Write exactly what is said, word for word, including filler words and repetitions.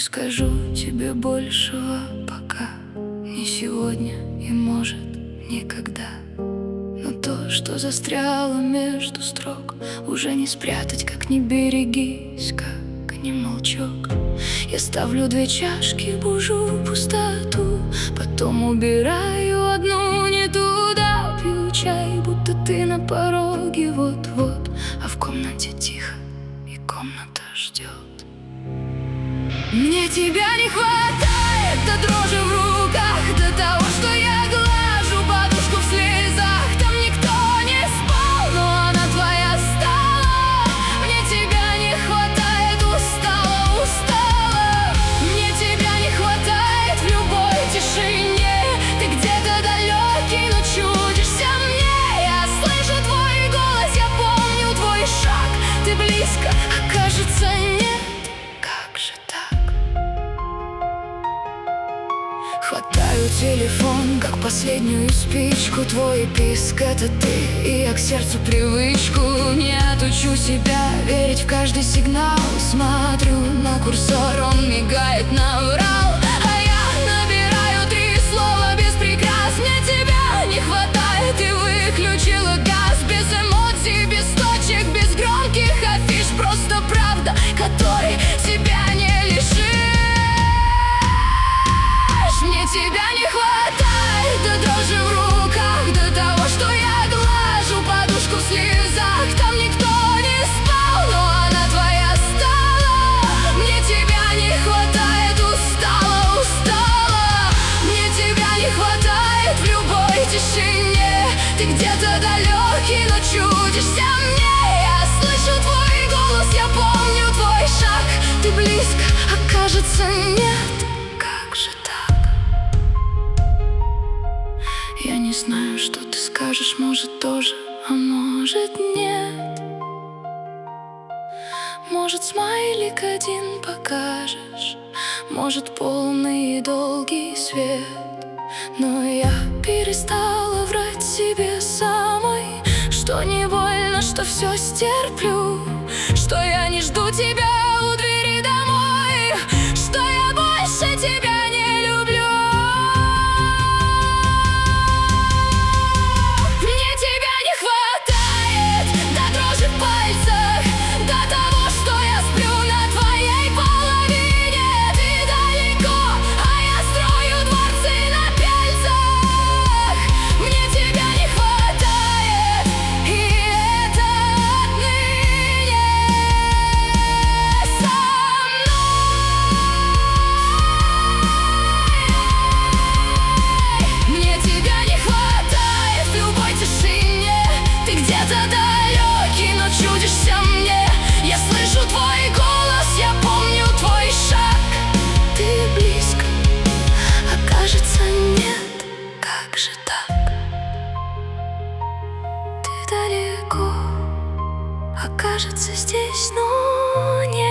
скажу тебе большего пока, не сегодня и, может, никогда. Но то, что застряло между строк, уже не спрятать, как не берегись, как не молчок. Я ставлю две чашки, бужу пустоту, потом убираю одну не туда. Пью чай, будто ты на пороге вот-вот, а в комнате тихо, и комната ждет. Мне тебя не хватает до дрожи в руках, до того, что я глажу подушку в слезах. Там никто не спал, но она твоя стала. Мне тебя не хватает, устала, устала. Мне тебя не хватает в любой тишине. Ты где-то далекий, но чудишься мне. Я слышу твой голос, я помню твой шаг. Ты близко, а кажется нет. Хватаю телефон, как последнюю спичку. Твой писк — это ты, и я к сердцу привычку. Не отучу себя верить в каждый сигнал. Смотрю на курсор, он мигает, наврал. А я набираю три слова без прикрас. Мне тебя не хватает, и выключила газ. Без эмоций, без точек, без громких афиш. Просто правда, которой себя не лишишь. Мне тебя не хватает до дрожи в руках, до того, что я глажу подушку в слезах. Там никто не спал, но она твоя стала. Мне тебя не хватает, устала, устала. Мне тебя не хватает в любой тишине. Ты где-то далекий, но чудишься мне. Я слышу твой голос, я помню твой шаг. Ты близко, а кажется нет. Как же так? Я не знаю, что ты скажешь, может тоже, а может нет. Может, смайлик один покажешь, может, полный и долгий свет. Но я перестала врать себе самой, что не больно, что все стерплю, что я не жду тебя у двери домой, что я больше тебя не люблю. Далеко, окажется здесь, но нет.